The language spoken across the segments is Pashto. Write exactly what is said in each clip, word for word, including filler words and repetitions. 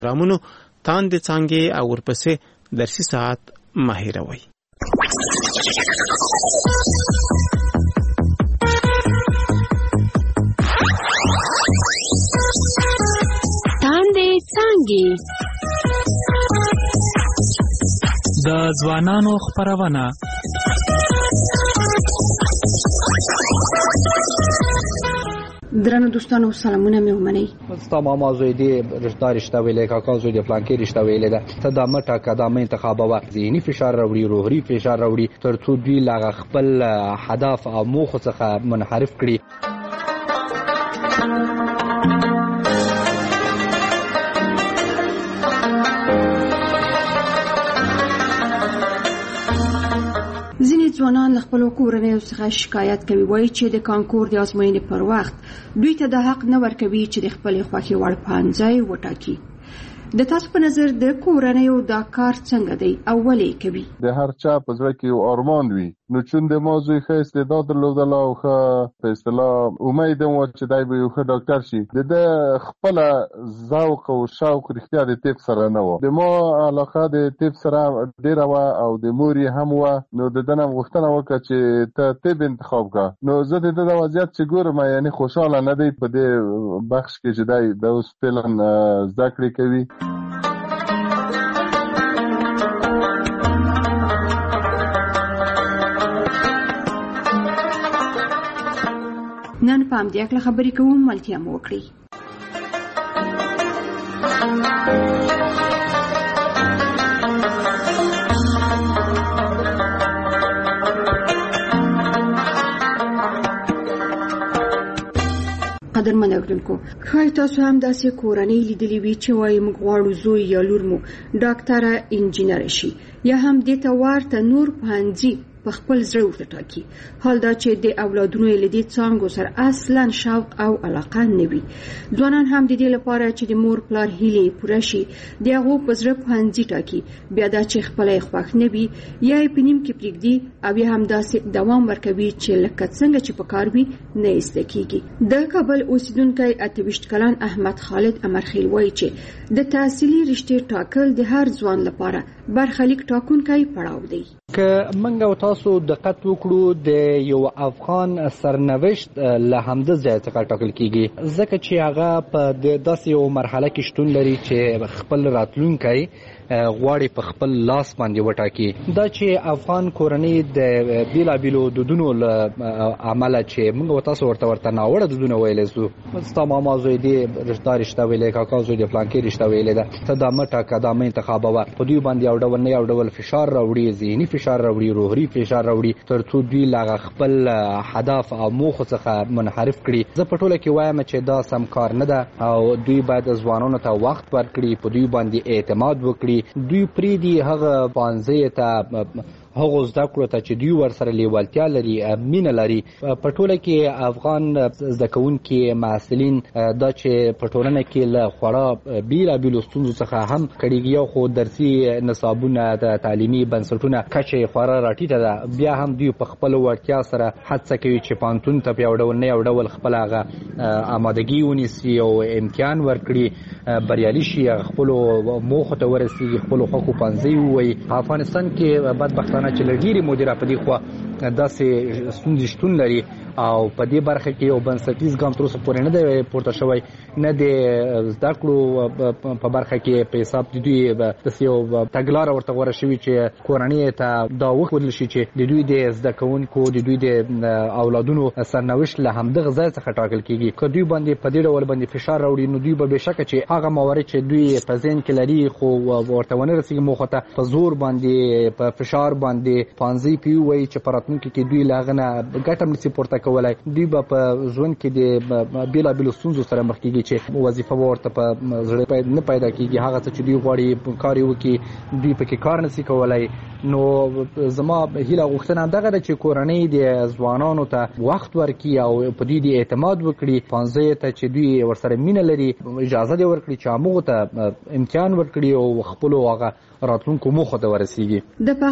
پروګرامونو تاندې څانګې او ورپسې درسي ساعت مه هېروئ. تاندې څانګې د ځوانانو خپرونه. درنو دوستانو سلامونه مې ومنئ. ستا ماما زوی دی رشته رشته ویلې، کاکا زوی دی پلانکې رشته ویلې ده. ته دا مټه قدمه انتخابوه، ذهني فشار راوړي، روحي فشار راوړي، تر څو دوی له خپل هدف او موخو څخه منحرف کړي. ځوانان له خپلو کورنیو څخه شکایت کوي، وایي چې د کانکور د ازموینې پر وخت دوی ته د حق نه ورکوي چې د خپلې خوښې وړ پوهنځی وټاکي. د تاسو په نظر د کورنیو دا کار څنګه دی او ولې کوي؟ د هر چا په زړه کې یو ارمان وي، نو چون د ما زوی ښه استعداد درلودله او ښه په اصطلاح امید هم و چې دی به یو ښه ډاکټر شي، د ده خپله ذوق او شوق رښتیا د طب سره نه و. د ما علاقه د طب سره ډېره وه او د مور یې هم وه، نو د ده نه م غوښتنه وکړه چې ته طب انتخاب کړه. نو زه د ده د وضعیت چې ګورم یعنې خوشحاله نه دی په دې بخش کې چې دی د اوس فعلا زده کړې کوي. نن په همدې هکله خبرې کوو، ملتیا مو وکړئ. قدرمن اورونکو، ښایي تاسو هم داسې کورنۍ لیدلې وي چې وایي موږ غواړو زوی یا لور مو ډاکټره انجینر شي، یا هم دې ته ورته نور پوهنځي په خپل زړه ورته ټاکي، حال دا چې د اولادونو یې له دې څانګو سره اصلا شوق او علاقه نه وي. ځوانان هم د دې لپاره چې د مور پلار هیلې پوره شي د هغو په زړه پوهنځي ټاکي، بیا دا چې خپله یې خوښ نه وي یا یې په نیم کې پرېږدي او یا هم داسې دوام ورکوي چې لکه څنګه چې په کار وي نه یې زده کېږي. د کابل اوسیدونکی اته ویشت کلن احمد خالد امرخیل وایي چې د تحصیلي رشتې ټاکل د هر ځوان لپاره برخلیک ټاکونکی پړاو دی. که موږ او تاسو دقت وکړو د یو افغان سرنوشت له همده ځای څخه ټاکل کیږي، ځکه چې هغه په داسې یو مرحله کې شتون لري چې خپل راتلونکی غواړي په خپل لاس باندې وټاکي. دا چې افغان کورنۍ د بیلابیلو دودونو له عمله چې موږ او تاسو ورته ورته ناوړه دودونه ویلی سو، ستا ماما زوی دی رشته رشته ویلې، کاکا زوی دی پلانکې رشته ویلې ده. ته دا مټه قدمه انتخابوه، په دوی باندې یو ډول نه یو ډول فشار راوړي، ذهني فشار راوړي، روحي فشار راوړي، تر څو دوی له خپل هدف او موخو څخه منحرف کړي. زه په ټوله کې وایم چې دا سم کار نه ده او دوی باید ځوانانو ته وخت ورکړي، په دوی باندې اعتماد وکړي، دوی پریدي هغه پانځه ته هغه زده کړو ته چې دوی ورسره لیوالتیا لري، مینه لري. په ټوله کې افغان زده کوونکي محصلین دا چې په ټولنه کې له خورا بیلابیلو ستونزو څخه هم کړيږي، خو درسي نصابونه د تعلیمي بنسټونه کچه خورا راټیټه ده، بیا هم دوی په خپل وړتیا سره هڅه کوي چې پانتون ته یو ډول نه یو ډول خپل هغه آمادګي ونیسي او امتحان ورکړي، بریالي شي، خپل موخو ته ورسیږي، خپل حقوق پنځي وي. افغانستان کې بدبختانه چې لګيري مدیره په دې خو داسې ستونزې شتون لري او په دې برخه کې یو بنسټیز ګام تر اوسه پورې نه دی پورته شوی، نه د زده کړو په برخه کې په حساب د دوی داسې یو تګلاره ورته غوره شوي چې کورنۍ ته دا وښودل شي چې د دوی د زده کوونکو د دوی د اولادونو سرنوشت له همدغه ځای څخه ټاکل کېږي. که دوی باندې په دې ډول باندې فشار راوړي نو دوی به بېشکه چې هغه موارد چې دوی په ذهن کې لري خو ورته ونه رسېږي موخو ته، په زور باندې په فشار باندې پانځي پی وایي چې په راتلونکي کې دوی له هغه نه ګټه هم نشي پورته کولای. دوی به په ژوند کې د بیلابیلو ستونزو سره مخ کېږي چې وظیفه به ورته په زړه نه پیدا کېږي، هغه څه چې دوی غواړي کار یې وکړي دوی پکې کار نشي کولای. نو زما هیله غوښتنه دغه ده چې کورنۍ د ځوانانو ته وخت ورکړي او په دوی د اعتماد وکړي، پانځه ته چې دوی ورسره مینه لري اجازه دې ورکړي چې هغو ته امتحان ورکړي او خپلو هغه راتلونکو موخو ته ورسیږي. د پغمان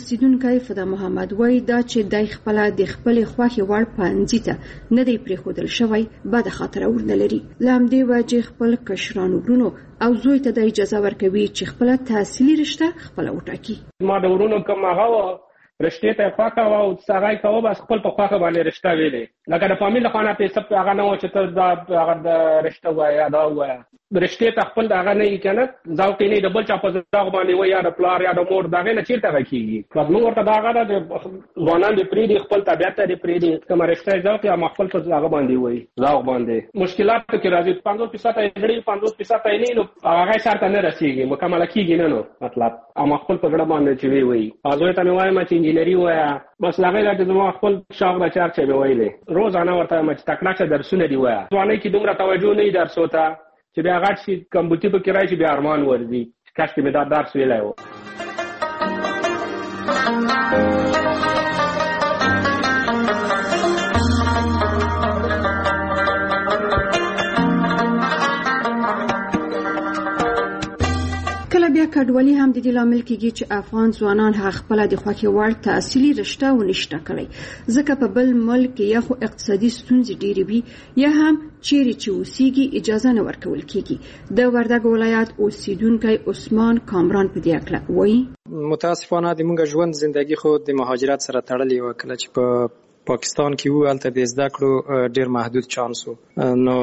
اوسیدونکی فدا محمد وایي دا چې دای خپل د خپل خوښي وړ پانځي ته نه دی پریښودل شوی بد خاطر ورنه لري. لامدې وجه خپل کشرانو ورونو او زوی ته د اجازه ورکوي چې خپل تحصیلي رشته خپل وټاکي. ما د ورونو کوم هغه رشته ته خوښه و او سړی کوه بس خپل په خوښه باندې رشته ویلې لکه د فامیل خانه په حساب هغه نه و چې ته دا هغه د رشته وایه دا وایه رشته ته خپل هغه نه یې کنه ذوق نه د بل چا په ځاغ باندې وایي یا د پلار یا د مور دغه نه چیرته راکېږي. نو ورته دا هغه د ځوانان د پریدي خپل طبیعت ته د پریدي کوم رشته ذوق یا خپل په ځاغ باندې وایي ذوق باندې مشکلات کې راځي پنځوس فیصد یې لري پنځوس فیصد یې نه نو هغه شرط نه رسیږي مکمل کېږي نه نو مطلب اما خپل په ګډه باندې چې وی وایي ازوی ته وایم چې انجینری وایي بس هغه د زما خپل شاغ د چارچې به ویلې روزانه ورته مچ تکړه چې درسونه دی وایي ځواني کې دومره توجه نه درس وته چې بیا غټ شي کمپیوټر په کې راځي بیا ارمان ورځي کاش کې مې دا درس ویلای و. کله بیا کډوالي هم د دې لامل کېږي چې افغان ځوانان هغه خپل د خوښي وړ تحصیلي رشته ونشته کړی ځکه په بل ملک یا خو اقتصادي ستونزې ډېرې وي یا هم چیرې چې اوسېږي اجازه نه ورکول کېږي. د وردګ ولایت اوسیدونکی عثمان کامران په دې اړه وایي متاسفانه د موږ ژوند زندگی خو د مهاجرت سره تړلې و کله چې په پاکستان کې وو هلته د زده کړو ډېر محدود چانس و نو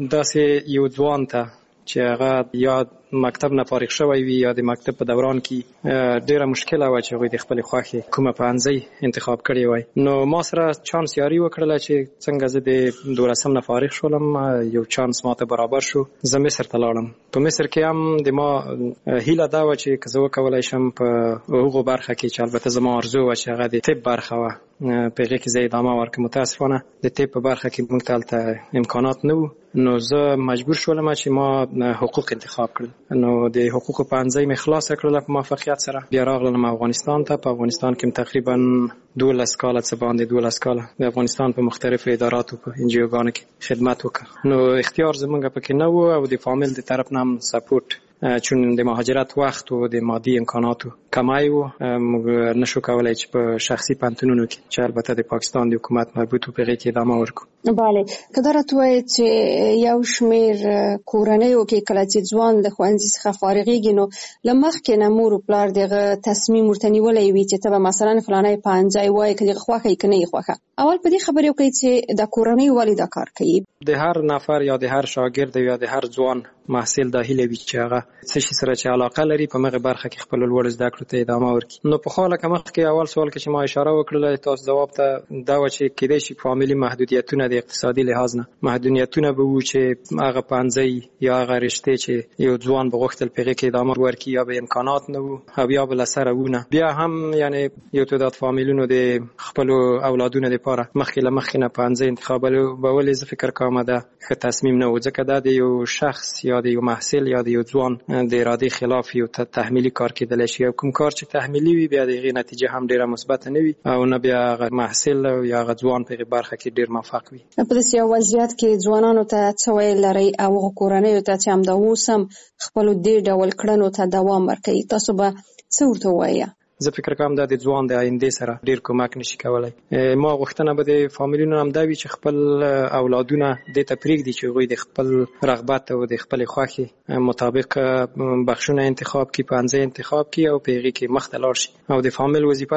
داسې یو ځوان ته چې هغه یا مکتب نه فارغ شوی وي یا د مکتب په دوران کې ډیره مشکله و چې هغوی د خپل خوښې کومه پوهنځی انتخاب کړی وای نو ما سره چانس یاري وکړله چې څنګه زه د دولسم نه فارغ شولم یو چانس ماته برابر شو زه مصر ته لاړم. په مصر کې هم د ما هیله دا وه چې که زه وکولی شم په هغو برخه کې چې البته زما ارزو وه چې هغه د طب برخه وه په هغې کې زه ادامه ورکړم. متاسفانه د طب په برخه کې موږ ته هلته امکانات نه وو نو زه مجبور شولم چې ما حقوق انتخاب کړل نو د حقوقو پوهنځی مې خلاصه کړله په موفقیت سره بیا راغلم افغانستان ته. په افغانستان کې تقریبا دولس کاله څه باندې دولس کاله د افغانستان په مختلفو اداراتو په انجیوګانو کې خدمت وکړ نو اختیار زمونږ پکې نه و او د فامیل د طرف نه هم سپورټ چون د مهاجرت وخت و د مادي امکاناتو کمای و موږ نشو کولای چې په شخصي پانتونونو کې چې البته د پاکستان د حکومت مربوط په هغې کې ادامه ورکړو. بله که دا راته وایې چې یو شمېر کورنیو کې کله چې ځوان د ښوونځي څخه فارغېږي نو له مخکې نه مور و پلار دغه تصمیم ورته نیولی وي چې ته به مثلا فلانی پوهنځی وایې که دغه خوښه یې که نه یې خوښه اول په دې خبرې وکړئ چې د کورنۍ ولې دا کار کوي. د هر نفر یا د هر شاګرد یا د هر ځوان محصل دا هیله وي چې هغه څه شي سره چې علاقه لري په مغه برخه کې خپل لوړ زده کړو ته ادامه ورکړي. نو په خاله کې مخکې اول سوال کې چې ما اشاره وکړله تاسو جواب ته دا و چې کېدای شي فامیلي محدودیتونه د اقتصادي لحاظ نه محدودیتونه به وو چې هغه پوهنځی یا هغه رشتې چې یو ځوان به غوښتل په هغې کې ادامه ورکړي یا به امکانات نه وو او یا به له سره وونه بیا هم یعنی یو تعداد فامیلونو د خپلو اولادونو دپاره مخکې له مخکې نه پوهنځی انتخابولو زه فکر کوم دا ښه تصمیم نه و ځکه دا د یو شخص یا د یو محصل یا د یو ځوان د ارادې خلاف یو تحمیلي کار کېدلی شي او کوم کار چې تحمیلي وي بیا د هغې نتیجه هم ډېره مثبته نه وي او نه بیا هغه محصل او یا هغه ځوان په هغې برخه کې ډېر موفق وي. په داسې یو وضعیت کې ځوانانو ته څه ویل لرئ او هغو کورنیو ته چې همدا اوس هم خپلو دې ډول کړنو ته دوام ورکوي تاسو به څه ورته ووایه؟ زه فکر کوم دا د ځوان د آیندې سره ډیر کومک نشي کولای. ما غوښتنه به د فامیلونو هم دا وي چې خپل اولادونه دې ته پرېږدي چې هغوی د خپل رغبت او د خپلې خوښې مطابق بخشونه انتخاب کړي پوهنځی انتخاب کړي او په هغې کې مخته لاړ شي او د فامیل وظیفه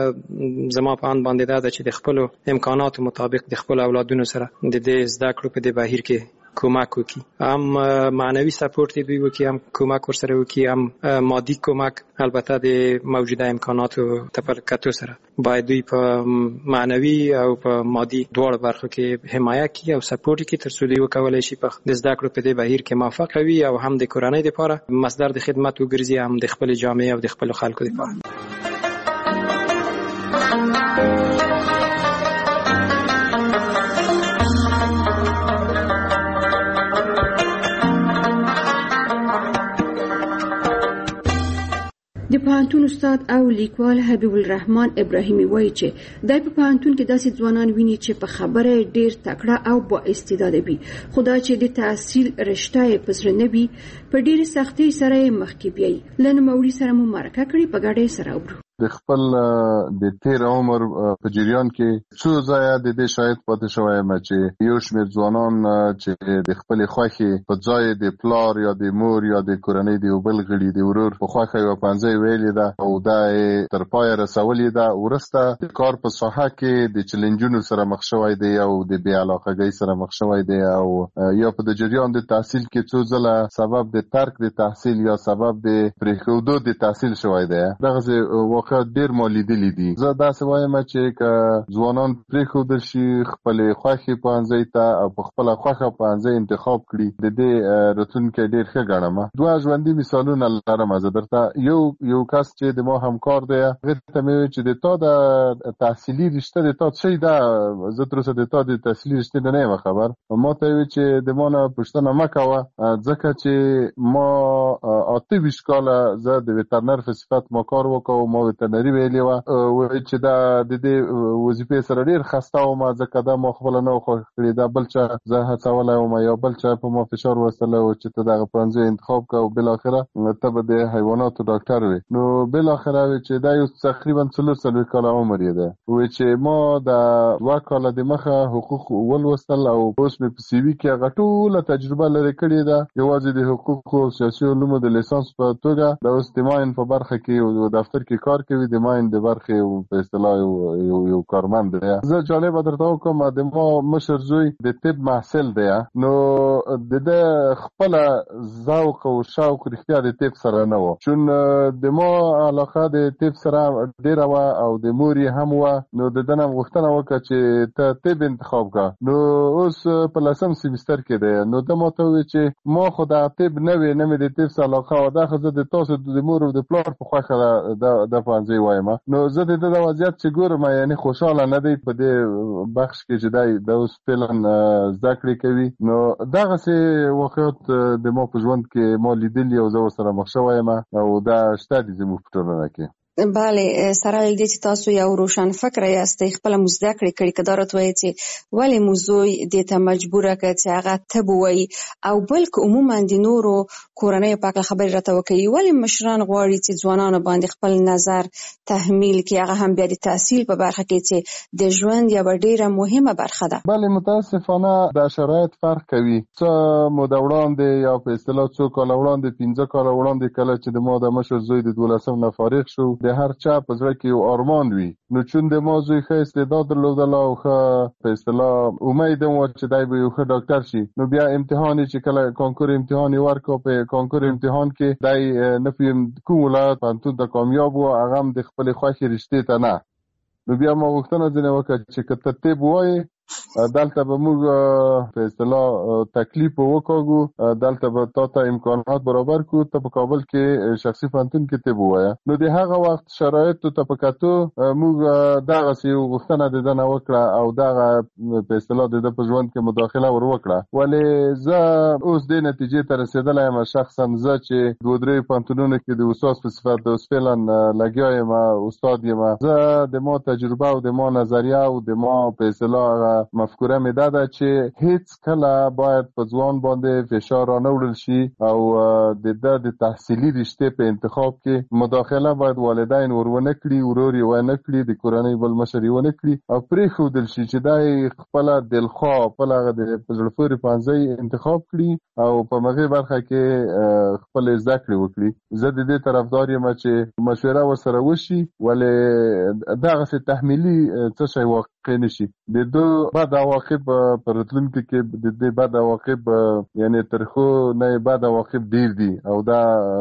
زما په اند باندې دا ده چې د خپلو امکاناتو مطابق د خپلو اولادونو سره د دې زده کړو په دې بهیر کې کومک وکړي هم معنوي سپورت دوی وکړي هم کومک ورسره وکړي هم مادي کومک البته د موجوده امکاناتو ته په کتو سره باید دوی په معنوي او په مادي دواړو برخو کې حمایه کړي او سپورت کړي تر څو دوی وکولی شي په د زده کړو په دې بهیر کې موفق وي او هم د کورنۍ دپاره مصدر د خدمت وګرځي هم د خپلې جامعې او د خپلو خلکو دپاره. د پوهنتون استاد او لیکوال حبیب الرحمن ابراهیمي وایي چې دای په پوهنتون کې داسې ځوانان ویني چې په خبره ډیر تکړه او با استعداده وي خو دا چې د تحصیل رشته یې په زړه نه وي په ډېرې سختۍ سره یې مخکې بیایي. له نوموړي سره مو مرکه کړې په ګډه یې سره وګورو. د خپل د تیر عمر په جریان کې څو ځایه د دې شاهد پاتې شوی یم چې یو شمېر ځوانان چې د خپلې خوښې په ځای د پلار یا د مور یا د کورنۍ د یو بل غړي د ورور په خوښه یوه پنځۍ ویلې ده او دا یې تر پایه رسولې ده. وروسته د کار په ساحه کې د چلنجونو سره مخ شوی دی او د بې علاقګۍ سره مخ شوی دی او یا په د جریان د تحصیل کې څو ځله سبب د ترک د تحصیل یا سبب د پرېښودو د تحصیل شوی دی. دغسې واقعات ډېر ما لیدلي دي. زه داسې وایم چې که ځوانان پرېښودل شي خپلې خوښې پوهنځۍ ته او په خپله خوښه پوهنځۍ انتخاب کړي د دې راتلونکی ډېر ښه ګڼم. دوه ژوندي مثالونه لرم. زه درته یو یو کس چې د ما همکار دی هغې ته مې وویل چې د تا د تحصیلي رشته د تا څه شی ده؟ زه تر اوسه د تا د تحصیلي رشتې نه یم خبر. ما ته یې وویل چې د ما نه پوښتنه مه کوه ځکه چې ما اته ویشت کاله زه د ویترنر په صفت ما کار وکړ. ما ویترنري ویلې وه وایي چې دا د دې وظیفې سره ډېر خسته وم ځکه دا ما خپله نه وه خوښ کړې. دا بل چا زه هڅولی وم یا بل چا په ما فشار وستلی و چې ته دغه پوهنځی انتخاب کړه او بالاخره ته به د حیواناتو ډاکټر وې. نو بالاخره وایي چې دا یو تقریبا څلور څلوېښت کاله عمر یې دی. وایي چې ما د دوه کاله د مخه حقوق ولوستل او اوس مې په سی وي کې هغه ټوله تجربه لرې کړې ده یوازې د حقوقو او سیاسي علومو د لیسانس په توګه. دا اوس د ماین په برخه کې یو دفتر کې کار کوي. د ماین د برخې په اصطلاح یو یو کارمند دی. زه جالبه درته وکړم د ما مشر زوی د طب محصل دی. نو د ده خپله ذوق او شوق رښتیا د طب سره نه وه چون د ما علاقه د طب سره ډېره وه او د مور یې هم وه. نو د ده نه م غوښتنه وکړه چې ته طب انتخاب کړه. نو اوس په لسم سیمیستر کې دی. نو ده ما ته وویل چې ما خو د طب نه وې نه مې د طب سره علاقه وه. دا خو زه د تاسو د مور او د پلار په خوښه د پوهنځی وایم. نو زه د ده د وضعیت چې ګورم یعنې خوشحاله نه دی په دې بخش کې چې دی د اوس فعلا زده کړې کوي. نو دغسې واقعات د ما په ژوند کې ما لیدلي او زه ورسره مخ شوی یم او دا شته دي زموږ په ټولنه کې. بله سره له دې چې تاسو یو روشن فکره یاستئ خپله مو زده کړې کړي که دا راته وایي چې ولې مو زوی دې ته مجبوره کړه چې هغه طب ووایي او بل که عموما د نورو کورنیو په هکله خبرې راته وکوي ولې مشران غواړي چې ځوانانو باندې خپل نظر تحمیل کړي هغه هم بیا د تحصیل په برخه کې چې د ژوند یوه ډېره مهمه برخه ده. بله متاسفانه دا شرایط فرق کوي. څه موده وړاندې یا په اصطلاح څو کاله وړاندې پنځه کاله وړاندې کله چې د ما د مشر زوی د دولسم نه فارغ شو د هر چا په زړه کې یو ارمان وي. نو چون د ما زوی ښه استعداد درلودله او ښه په اصطلاح امید هم وه چې دی به یو ښه ډاکټر شي. نو بیا امتحان یې چې کله کانکور امتحان یې ورکړ په کانکور امتحان کې دی نه پوهېږم کوم ولایت پوهنتون ته کامیاب و هغه هم د خپلې خوښې رشتې ته نه. نو بیا ما غوښتنه ځینې وکړه چې که ته طب ووایې دلته به موږ په اصطلاح تکلیف وکاږو. دلته به تا ته امکانات برابر کړو ته په کابل کې شخصي پوهنتون کې طب ووایه. نو د هغه وخت شرایطو ته په کتو موږ دغسې یو غوښتنه د ده نه وکړه او دغه په اصطلاح د ده په ژوند کې مداخله ور وکړه. ولې زه اوس دې نتیجې ته رسېدلی یم شخصا زه چې دوه درې پوهنتونونو کې د استاد په صفت د اوس فعلا لګیا یم استاد یم. زه د ما تجربه او د ما نظریه او د ما په اصطلاح مفکوره مې دا ده چې هیڅ کله باید په ځوان باندې فشار رانه وړل شي او د ده د تحصیلي رشتې په انتخاب کې مداخله باید والدین ور ونه کړي ورور یې ونه کړي د کورنۍ بل مشر یې ونه کړي او پرېښودل شي چې دا یې خپله دلخوا خپل هغه د په زړه پورې پوهنځی انتخاب کړي او په هغې برخه کې خپلې زده کړې وکړي. زه د دې طرفدار یم چې مشوره ورسره وشي ولې دغسې تحمیلي څه شی واقع نه شي. د دو بد عواقب په راتلونکي کې د دې بد عواقب یعنې ترخو نه بد عواقب ډېر دي او دا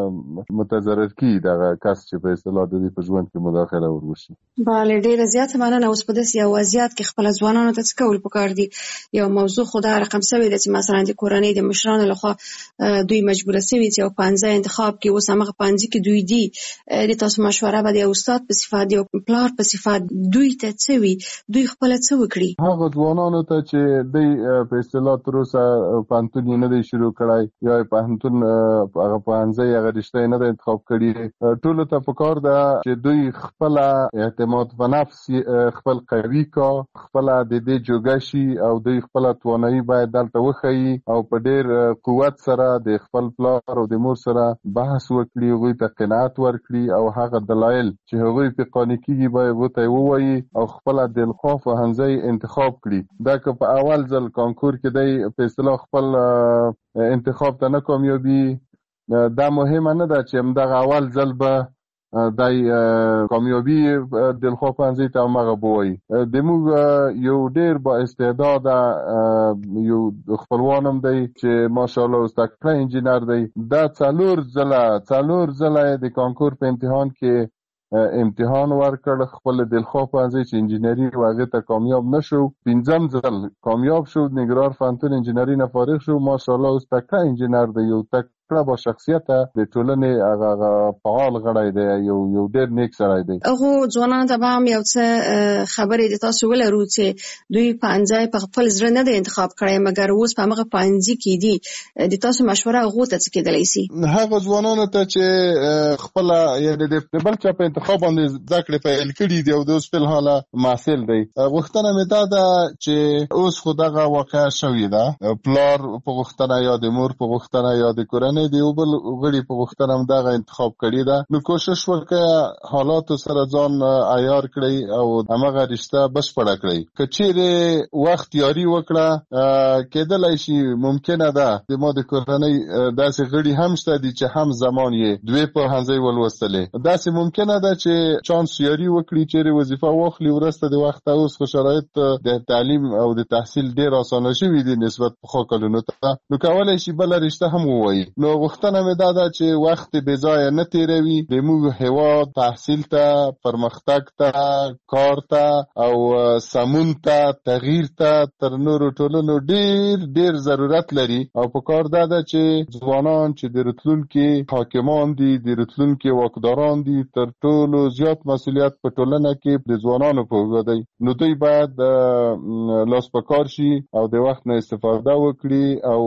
متضرر کیږي دغه کس چې په اصطلاح د دې په ژوند کې مداخله ور وشي. بله ډېره زیاته مننه. اوس په داسې یو وضعیت کې خپله ځوانانو ته څه کول پکار دي؟ یو موضوع خو دا رقم سوې ده چې مثلا د کورنۍ د مشرانو لخوا دوی مجبوره سوي چې یو پوهنځی انتخاب کړي. اوس همغه پوهنځي کې دوی دي د تاسو مشوره به د یو استاد په صفت د یو پلار په صفت دوی ته څه وي؟ دوی خپل څه وکړي؟ هغه ځوانانو ته چې د په اصطلاح تر اوسه پوهنتون نه دی شروع کړی یا پوهنتون هغه پوهنځی هغه رشته نه دی انتخاب کړی، ټولو ته پکار ده چې دوی خپل اعتماد په نفس خپل قوي کا، خپل د دې جوګه شي او دوی خپل توانایي باید دلته وښيي او په ډېر قوت سره د خپل پلار او د مور سره بحث وکړي، هغوی ته قناعت ورکړي او هغه دلایل چې هغوی پې قانع کېږي باید ورته ووایي او خپله دلخواه پوهنځی انتخاب کړي. دا که په اول ځل کانکور کې دی په اصطلاح خپل انتخاب ته نه کامیابي، دا مهمه نه ده چې همدغه اول ځل به دای کامیابی دلخواه پوهنځي ته همغه بوایي. زموږ یو ډېر با استعداده یو خپلوان هم دی چې ماشاءالله اوس تکړه انجینر دی، دا څلور ځله څلور ځله د کانکور په امتحان کې امتحان ورکړ، خپل دلخواه پوهنځي چې انجینري و هغې ته کامیاب نه شو، پنځم ځل کامیاب شو، نګرهار پوهنتون انجینري نه فارغ شو، ماشاءالله اوس تکړه انجینر دی، یو تک با شخصیت د ټولنې هغه فعال غړی دی، یو یو ډېر نیک سړی دی. هغو ځوانانو ته به هم یو څه خبرې د تاسو ولرو چې دوی پوهنځی په خپل زړه نه دی انتخاب کړی مګر اوس په همغه پوهنځي کې دي، د تاسو مشوره هغو ته څه کېدلی سي؟ هغه ځوانانو ته چې خپله یعنې د بل چا په انتخاب باندې زده کړې پیل کړي دي او د اوس فلحاله محصل دی، غوښتنه مې دا ده چې اوس خو دغه واقعه شوې ده، پلار په غوښتنه یا د مور په غوښتنه یا د کورنۍ د یو بل غړي په غوښتنه هم دغه انتخاب کړي ده، نو کوشش وکړه حالاتو سره ځان عیار کړئ او همغه رشته بشپړه کړئ. که چیرې وخت یاري وکړه کېدلی شي ممکنه ده د ما د کورنۍ داسې غړي هم شته دي چې هم زمان یې دوې پوهنځۍ ولوستلې، داسې ممکنه ده چې چانس یاري وکړي چیرې وظیفه واخلي وروسته د وخته. اوس خو شرایط د تعلیم او د تحصیل ډېر اسانه شوي دي نسبت پخوا کلونو ته، نو کولی شي بله رشته هم ووایي. نو غوښتنه مې دا ده چې وخت بې ځایه نه تېروي، د موږ هېواد تحصیل ته، پرمختګ ته، کار ته او سمون ته، تغییر ته تر نورو ټولنو ډېر ډېر ضرورت لري او په کار دا ده چې ځوانان چې د راتلونکي حاکمان دي، د راتلونکي واکداران دي، تر ټولو زیات مسؤلیت په ټولنه کې د ځوانانو په اوږه دی، نو دوی باید لاس په کار شي او د وخت نه استفاده وکړي او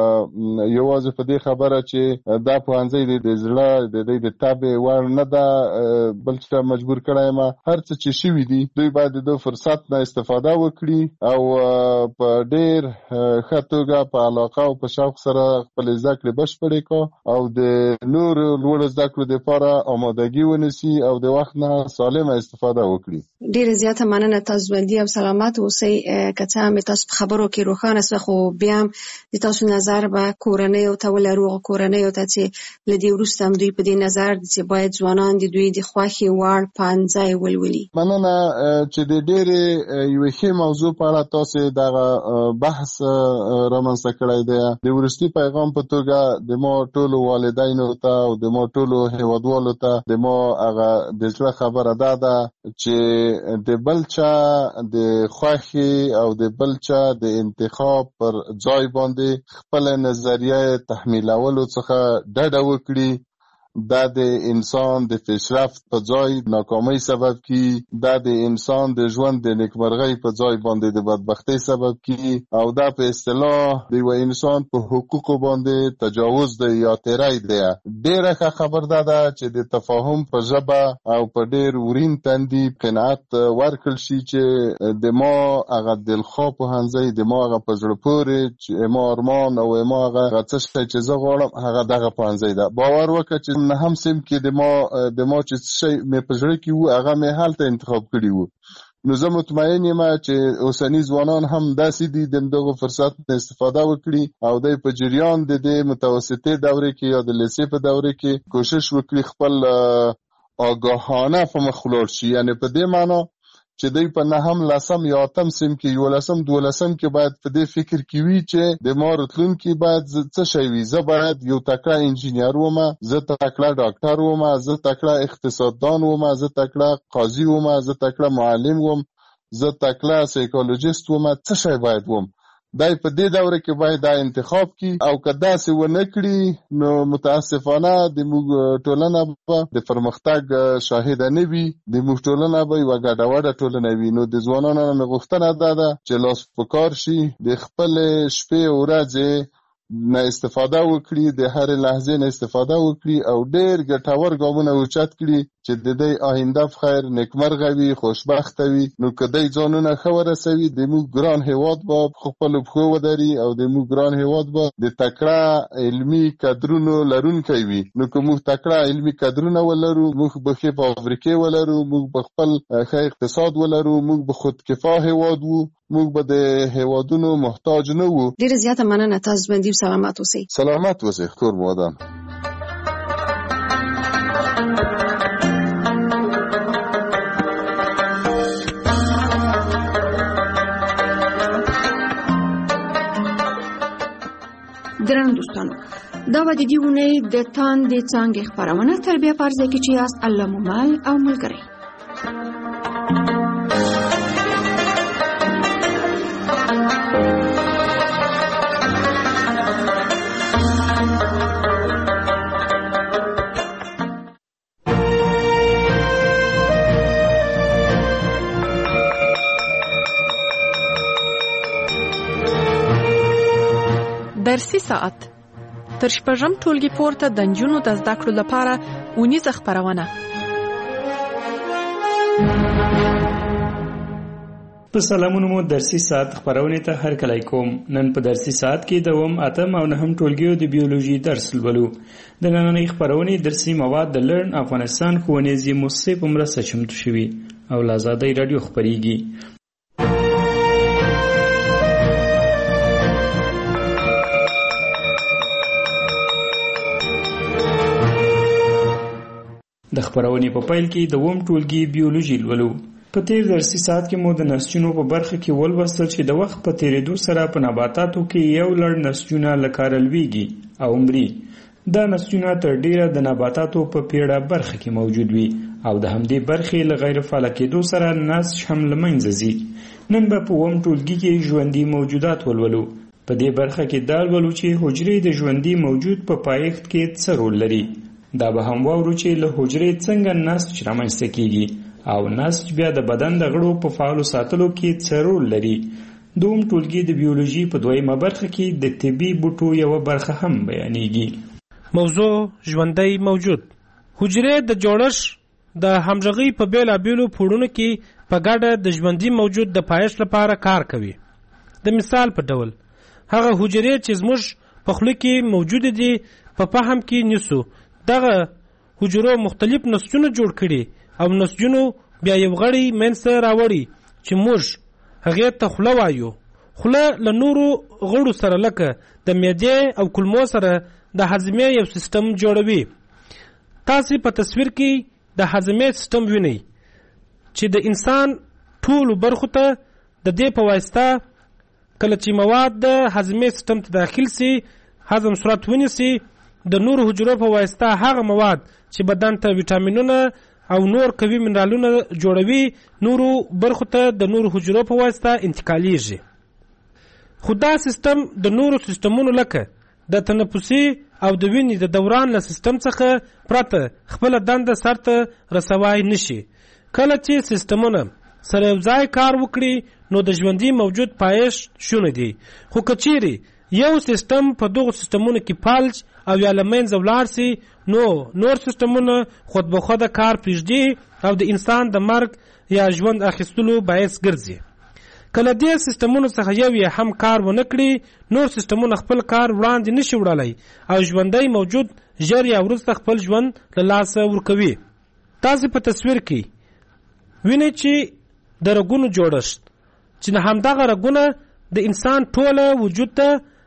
یوازې په دې خبره چې دا پوهنځی د زړه د دې د تابع وړ نه ده بل څه مجبور کړی یم، هر څه چې شوي دي دوی باید د فرصت نه استفاده وکړي او په ډېر ښه توګه په علاقه او په شوق سره خپلې زده کړې بشپړې کړو او د نورو لوړو زده کړو دپاره آمادګي ونیسي او د وخت نه سالمه استفاده وکړي. ډېره زیاته مننه، تاسو ژوندي او سلامت اوسئ. که څه هم تاسو په خبرو کې روښانه شوه خو بیا هم د تاسو نظر به کورنیو ته ولرو، کورنیو ته چې له دې وروسته هم دوی په دې نظر دي چې باید ځوانان د دوی د خوښې وړ پوهنځی ولولي. مننه چې د ډېرې یوې ښې موضوع په اړه تاسې دغه بحث رامنځته کړی دی. د وروستي پیغام په توګه د ما ټولو والدینو ته او د ما ټولو هېوادوالو ته د ما هغه د زړه خبره دا ده چې د بل چا د خوښې او د بل چا د انتخاب پر ځای باندې خپل نظریه تحمیلولو څخه ډډه وکړي. دا د انسان د پیشرفت په ځای ناکامۍ سبب کی، دا د انسان د ژوند د نیکمرغۍ په ځای باندې د بدبختۍ سبب کی او دا په اصطلاح د یو انسان په حقوقو باندې تجاوز دی یا تیری دی. ډېره ښه خبر دا ده چې د تفاهم په ژبه او په ډېر ورین تندي قناعت ورکړل شي چې د ما هغه دلخواه پوهنځی د ما هغه په زړه پورې چې ما ارمان او ما هغه څه شی چې زه غواړم هغه دغه پوهنځی ده. باور وکړه چې نه هم سیم کې د ما د ما چې شی مې په زړه کې وو هغه مې هلته انتخاب کړي وو. نو زه مطمئن یم چې اوسني ځوانان هم داسې دي د دغه فرصت نه استفاده وکړي او د په جریان د دې متوسطې دورې کې یا د لیسې په دورې کې کوشش وکړي خپل آگاهانه په مخ ولاړ شي. یعنې په دې معنا چې دوی په نهم لسم یا اتم سیم کې یولسم دولسم کې باید په دې فکر کې وي چې د ما راتلونکي باید څه شی وي. زه باید یو تکړه انجینر ومه، زه تکړه ډاکټر ومه، زه تکړه اقتصاددان ومه، زه تکړه قاضي ومه، زه تکړه معلم وم، زه تکړه سایکولوژیست ومه، څه شی باید وم. دای په دې دوره کې باید دا انتخاب کی او که داسې ونه کړي نو متاسفانه د موږ ټولنه به د پرمختګ شاهده نه وي، د موږ ټولنه به یوه ګډوډه ټولنه وي. نو د ځوانانو نه غوښتنه دا ده چې لاس په کار شي، د خپلې شپې او ورځې نه استفاده وکړي، د هرې لحظې نه استفاده وکړي او ډېر ګټور ګامونه اوچت کړي چې د دې آینده په خیر نیکمرغه وي، خوشبخته وي. نو که دی ځانونه ښه ورسوي، د موږ ګران هېواد به په خپلو پښو ودري او د موږ ګران هېواد به د تکړه علمي کدرونو لرونکی وي. نو که موږ تکړه علمي کدرونه ولرو، موږ به ښې فابریکې ولرو، موږ به خپل ښه اقتصاد ولرو، موږ به خودکفا هېواد وو، موږ به د هېوادونو محتاج نه وو. ډېره زیاته مننه، تاسو ژوندي او سلامت اوسئ. سلامت اوسئ کور مو ودان. درنو دوستانو، دا به د دې اونۍ د تاندې څانګې خپرونه تر بیا په ځای کې چې یاست الله مو مل او ملګری. درسي ساعت تر شپږم ټولګي پورته د نجونو د زده کړو لپاره اونیزه خپرونه. په سلامونو مو درسي ساعت خپرونې ته هرکلی کوم. نن په درسي ساعت کې دوم اتم او نهم ټولګیو د بیولوژي درس لولو. د نننۍ خپرونې درسي مواد د لرن افغانستان ښوونیزې مؤسسې په مرسته چمتو شوي او له ازادۍ راډیو خپریږي. د خپرونې په پیل کې د اووم ټولګي بیولوژي لولو. په تیر درسي ساعت کې مو د نسجونو په برخه کې ولوستل چې د وخت په تیریدو سره په نباتاتو کې یو لړ نسجونه لکاره لویږي او مري. دا نسجونه تر ډیره د نباتاتو په پیړه برخه کې موجود وي او د همدې برخې له غیر فعاله کېدو سره نسج هم له منځه ځي. نن به په اووم ټولګي کې ژوندي موجودات ولولو. په دې برخه کې دا لولو چې حجرې د ژوندي موجود په پایښت کې څه رول لري. دا به هم واورو چې له حجرې څنګه نسج رامنځته کیږي او نسج بیا د بدن د غړو په فعالو ساتلو کې څه رول لري. دوم ټولګي د بیولوژي په دویمه برخه کې د طبي بوټو یوه برخه هم بیانېږي. موضوع ژوندی موجود. حجرې د جوړښت د همغږۍ په بېلابېلو پوړونو کې په ګډه د ژوندي موجود د پایښت لپاره کار کوي. د مثال په ډول هغه حجرې چې زموږ په خوله کې موجود دي په فهم کې نیسو. دغه حجرو مختلف نسجونه جوړ کړي او نسجونو بیا یو غړی منځته راوړي چې موږ هغې ته خوله وایو. خوله له نورو غړو سره لکه د معدې او کولمو سره د هضمې یو سیستم جوړوي. تاسې په تصویر کې د هضمې سیستم وینئ چې د انسان ټولو برخو ته د دې په واسطه کله چې مواد د هضمې سیستم ته داخل سي هضم صورت ونیسي، د نورو حجرو په واسطه هغه مواد چې بدن ته ویټامینونه او نور قوي منرالونه جوړوي نورو برخو ته د نورو حجرو په واسطه انتقالیږي. خو دا سیستم د نورو سیستمونو لکه د تنفسي او د وینې د دوران له سیستم څخه پرته خپله دنده سرته رسوای نشي. کله چې سیستمونه سره یو ځای کار وکړي نو د ژوندي موجود پایښت شونه دي. خو که چیرې یو سیستم په دغو سیستمونو کې فلج او یا له منځه ولاړ سي نو نور سیستمونه خود به خوده کار پرېږدي او د انسان د مرګ یا ژوند اخیستلو باعث ګرځي. کله دې سیستمونو څخه یو یې هم کار ونه کړي نور سیستمونه خپل کار وړاندې نشي وړلی او ژوندی موجود ژر یا وروسته خپل ژوند له لاسه ورکوي. تاسې په تصویر کې وینئ چې د رګونو جوړښت چې همدغه رګونه د انسان ټوله وجود ته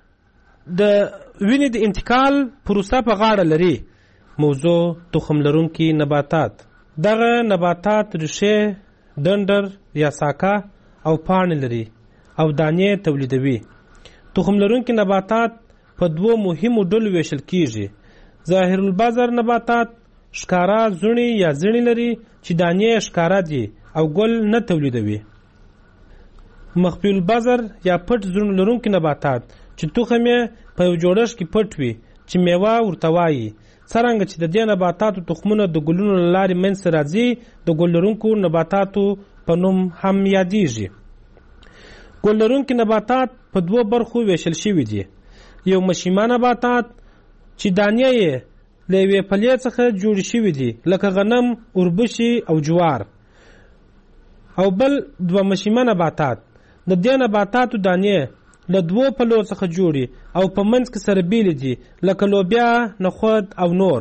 د وینې د انتقال پروسه په غاړه لري. موضوع تخم لرونکي نباتات. دغه نباتات ریښې، ډنډر یا ساکه او پاڼې لري او دانې تولیدوي. تخم لرونکي نباتات په دوو مهمو ډلو ویشل کیږي. ظاهر البذر نباتات ښکارا زړي یا زړي لري چې دانې ښکارا دي او ګل نه تولیدوي. مخفي البذر یا پټ زړونه لرونکي نباتات چې تخم یې په یو جوړښت کې پټ وي چې میوه ورته وایي. څرنګه چې د دې نباتاتو تخمونه د ګلونو له لارې منځته راځي د ګل لرونکو نباتاتو په نوم هم یادیږي. ګل لرونکي نباتات په دوو برخو ویشل شوي دي. یو مشیمه نباتات چې دانې یې له یوې پلې څخه جوړې شوي دي لکه غنم، اوربشې او جوار، او بل دوه مشیمه نباتات. د دې نباتاتو دانې له دوو پلو څخه جوړي او په منځ کې سره بیلې دي لکه لوبیا، نخود او نور.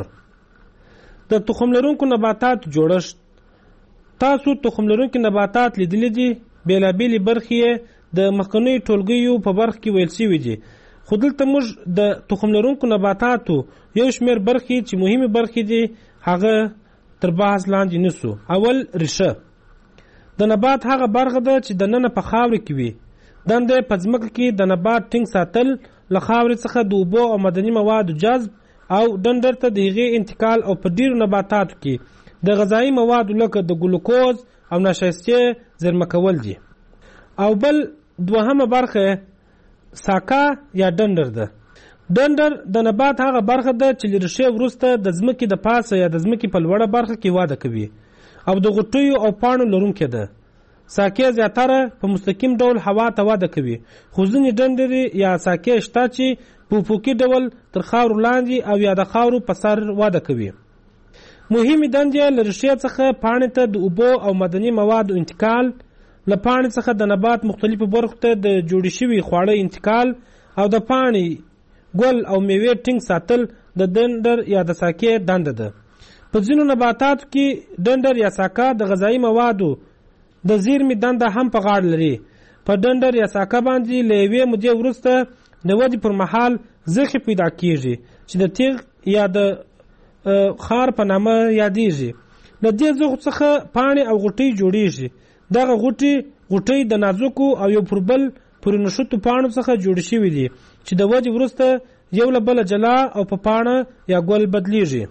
د تخم لرونکو نباتاتو جوړښت. تاسو تخم لرونکي نباتات لیدلي دي. بېلابېلې برخې یې د مخکنیو ټولګیو په برخه کې ویل شوي دي، خو دلته موږ د تخم لرونکو نباتاتو یو شمېر برخې چې مهمې برخې دي هغه تر بحث لاندې نیسو. اول، ریښه. د نبات هغه برخه ده چې دننه په خاوره کې وي. دنده په ځمکه کې د نبات ټینګ ساتل، له خاورې څخه د اوبو او معدني موادو جذب او ډنډر ته د هغې انتقال، او په ډیرو نباتاتو کې د غذایي موادو لکه د ګلوکوز او نشایستې زیرمه کول دي. او بل دوهمه برخه ساکا یا ډنډر ده. ډنډر د نبات هغه برخه ده چې له ریښې وروسته د ځمکې د پاسه یا د ځمکې په لوړه برخه کې وده کوي او د غوټیو او پاڼو لرونکې ده. ساکې زیاتره په مستقیم ډول هوا ته وده کوي، خو ځینې ډنډرې یا ساکې شته چې په افقي ډول تر خاورو لاندې او یا د خاورو په سر وده کوي. مهمې دندې له ریښې څخه پاڼې ته د اوبو او معدني موادو انتقال، له پاڼې څخه د نبات مختلفو برخو ته د جوړې شوي خواړه انتقال، او د پاڼې، ګل او میوې ټینګ ساتل د ډنډر یا د ساکې دنده ده. په ځینو نباتاتو کې ډنډر یا ساکه د غذایي موادو د زیرمې دنده هم په غاړه لري. په ډنډر یا ساکه باندې له یوې مودې وروسته د ودې پر مهال زخې پیدا کیږي چې د تیغ یا د خار په نامه یادیږي. له دې زخو څخه پاڼې او غوټۍ جوړیږي. دغه غوټۍ غوټۍ د نازکو او یو پر بل پورې نښتو پاڼو څخه جوړې شوي دي چې د ودې وروسته یو له بله جلا او په پاڼه یا ګل بدلیږي.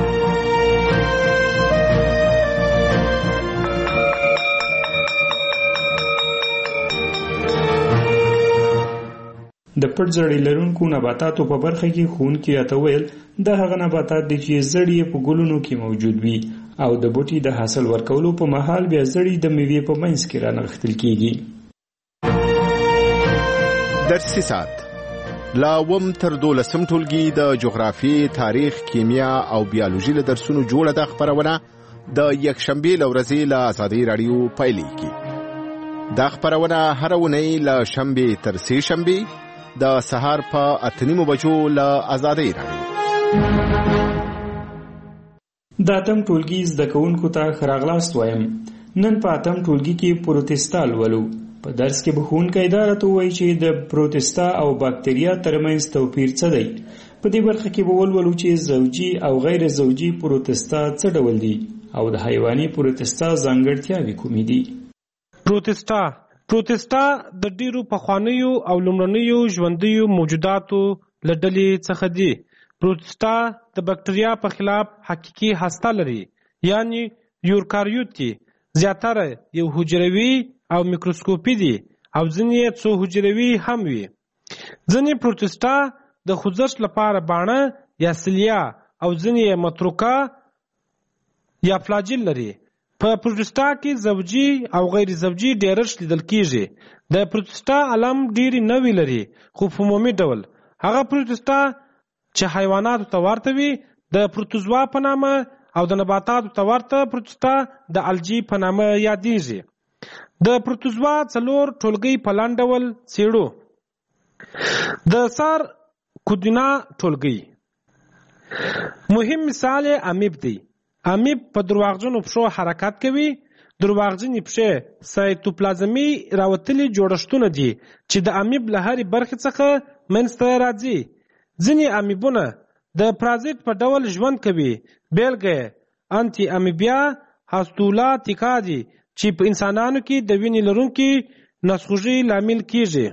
د پټ زړی لرونکو نباتاتو په برخه کې ښوونکي راته ویل دا هغه نباتات دي چې زړی په ګلونو کې موجود وي او د بوټي د حاصل ورکولو په مهال بیا زړی د میوې په منځ کې رانغښتل کیږي. درسي ساعت لا وم تر دولسم ټولګي د جغرافي، تاریخ، کیمیا او بیولوژي له درسونو جوړه ده خبرونه د یکشنبې له ورځې له ازادي راډیو پیلېږي. دا خبرونه هره اونۍ له شنبې تر سې شنبې د سهار په اته نیمو بجو له ازادي راډیو. د اتم ټولګي زده کوونکو ته ښه راغلاست وایم. نن په اتم ټولګي کې پروتستا لولو. په درس کې به ښوونکی دا راته ووایي چې د پروتستا او باکتریا ترمنځ توپیر څه دی. په دې برخه کې به ولولو چې زوجي او غیر زوجي پروتستا څه ډول دي او د حیواني پروتستا ځانګړتیاوې کومې دي. پروتستا پروتستا د ډیرو پخوانیو او لومړنیو ژوندیو موجوداتو له ډلې څخه دي. پروتستا د بکټریا په خلاف حقیقي هسته لري، یعنی یوکاریوت دي. زیاتره یو حجروي او میکروسکوپي دي او ځینې څو حجروي هم وي. ځینې پروتستا د خوځښت لپاره باڼه یا سیلیا او ځینې متروکه یا فلاجیل لري. په پروتستا کې زوجي او غیر زوجي ډیرښت لیدل کیږي. د پروتستا علم ډیری نوی لري، خو په عمومي ډول هغه پروتستا چې حیواناتو ته ورته وي د پروتوزوا په نامه او د نباتاتو ته ورته پروتستا د الجی په نامه یادیږي. د پروتوزوا څلور ټولګي په لاندې ډول څېړو. د سار کودینا ټولګي مهم مثال امیب دی. امیب په درواغجنو پښو حرکت کوي. درواغجنې پښې سایتوپلازمي راوتلي جوړښتونه دي چې د امیب له هرې برخې څخه منځته راځي. ځینې امیبونه د پرازیت په ډول ژوند کوي. بیلګه انټي امیبیا هاستولاتیکا دي چې په انسانانو کې د وینې لرونکي نسخوږي لامل کیږي.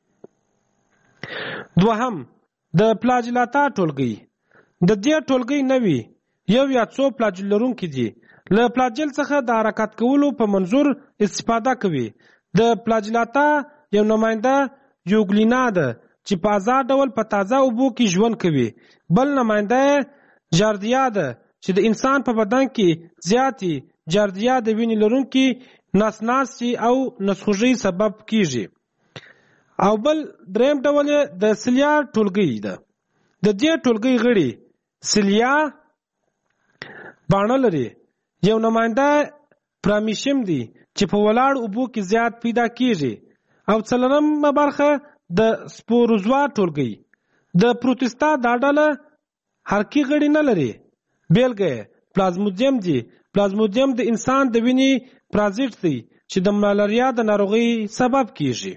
دوهم د پلاجلاتا ټولګي. د دې ټولګي نوي یو یا څو پلاجل لرونکي دي. له پلاجل څخه د حرکت کولو په منظور استفاده کوي. د پلاجلاتا یو نماینده یوګلینا ده چې په آزاد ډول په تازه اوبو کې ژوند کوي. بل نماینده جاردیا ده چې د انسان په بدن کې زیاتی جاردیا د وینې لرونکي ناسناسي او نسخوږي سبب کیږي. او بل دریم ډول د سلیا ټولګي ده. د دې ټولګي غړي سلیا باڼه لري. یو نماینده پرامیشم دی چې په ولاړ اوبو کې زیات پیدا کیږي. او څلورمه برخه د سپوروزوا ټولګي. د پروتستا دا ډله حرکي غړي نه لري. بیلګه پلازمودیم دی. پلازمودیم د انسان د وینې پرازیت دی چې د ملاریا د ناروغۍ سبب کیږي.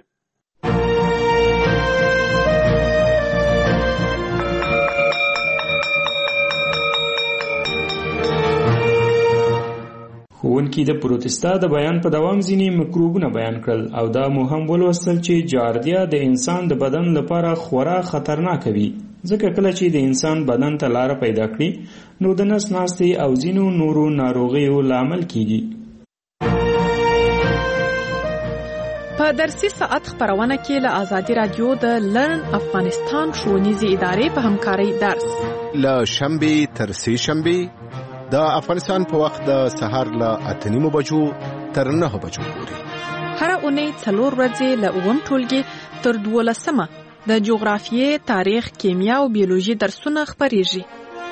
ښوونکي د پروتستا د بیان په دوام ځینې مکروبونه بیان کړل او دا مو هم ولوستل چې جاردیا د انسان د بدن لپاره خورا خطرناک وي، ځکه کله چې د انسان بدن ته لاره پیدا کړي نو د نس ناستې او ځینو نورو ناروغیو لامل کیږي. په درسي ساعت خبرونه کې له آزادي رادیو د لرن افغانستان ښوونیزې ادارې په همکارۍ درس له شنبې تر سې شنبې د افغانستان په وخت د سهار له اته نیمو بجو تر نهو بجو پورې هر اونۍ څلور ورځې له اووم ټولګي تر دولسمه د جغرافیې، تاریخ، کیمیا او بیولوژي درسونه خپریږي.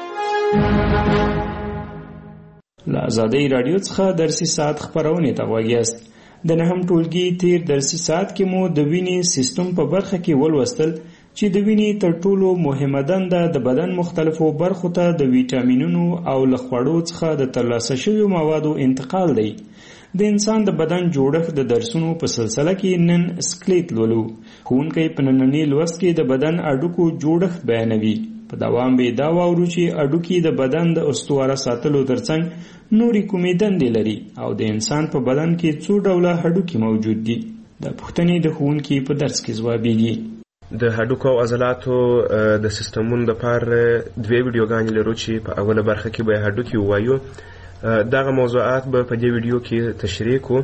له آزادۍ رادیو څخه درسي ساعت خبرونه ته غوږ یاست. د نهم ټولګي تیر درسي ساعت کې مو د وینې سیستم په برخه کې ولوستل چې د وینې تر ټولو مهمه دنده د بدن مختلفو برخو ته د ویټامینونو او له خوړو څخه د ترلاسه شویو موادو انتقال دی. د انسان د بدن جوړښت د درسونو په سلسله کې نن سکلیټ لولو. ښوونکی په ننني لوست کې د بدن اډوکو جوړښت بیانوي. په دوام به دا واورو چې اډوکي د بدن د استواره ساتلو ترڅنګ نورې کومې دندې لري او د انسان په بدن کې څو ډوله هډوکي موجود دي. د پوښتنې د ښوونکي په درس کې ځوابیږي. د هډوکو او عضلاتو د سیستمونو لپاره دوه ویډیوګانې لرو چې په اوله برخه کې به هډوکي ووایو. دغه موضوعات به په دې ویډیو کې تشریح کوو.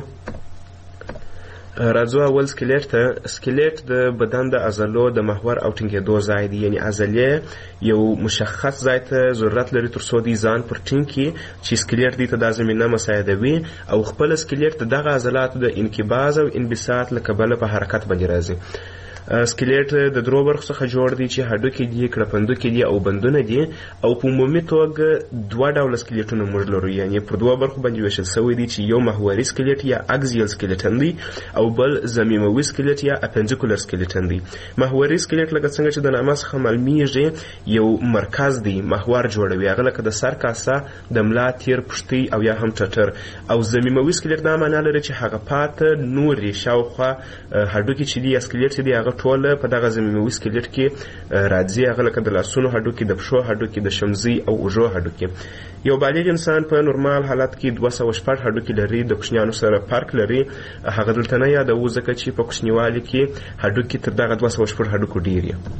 راځو اول سکلیټ ته. سکلیټ د بدن د عضلو د محور او ټینګېدو ځای دی، یعنی عضلې یو مشخص ځای ته ضرورت لري تر څو دی ځان پر ټینګ کړي چې سکلیټ دی ته دا زمینه مساعدوي او خپل سکلیټ د دغه عضلاتو د انقباض او انبساط له کبله په حرکت باندې راځي. سکلیټ د درو برخو څخه جوړ دی چې هډوکي دي، کړپندوکي دي او بندونه دي. او په عمومي توګه دوه ډوله سکلیټونه موږ لرو، یعنی پر دوه برخو باندې ویشل سوی دي چې یو محوري سکلیټ یا اکزیل سکلیټن دی او بل ضمیموي سکلیټ یا اپنډیکولر سکلیټن دی. محوري سکلیټ لکه څنګه چې د نامه څخه معلومیږي یو مرکز دی، محور جوړوي، هغه لکه د سر کاسه، د ملا تیر، پښتۍ او یا هم ټټر. او ضمیموي سکلیټ دا معنا لري چې هغه پاته نورې شاوخوا هډوکي چې دي یا سکلیټ دي هغه ټوله په دغه ضمیموي سکلیټ کې راځي، هغه لکه د لاسونو هډوکي، د پښو هډوکي، د شمزي او اوږو هډوکي. یو بالغ انسان په نورمال حالت کې دوه سوه شپږ هډوکي لري، د کوچنیانو سره فرق لري. هغه دلته نه یادوو ځکه چې په کوچنیوالي کې هډوکي تر دغه دوه سوه شپږ هډوکو ډېر دي.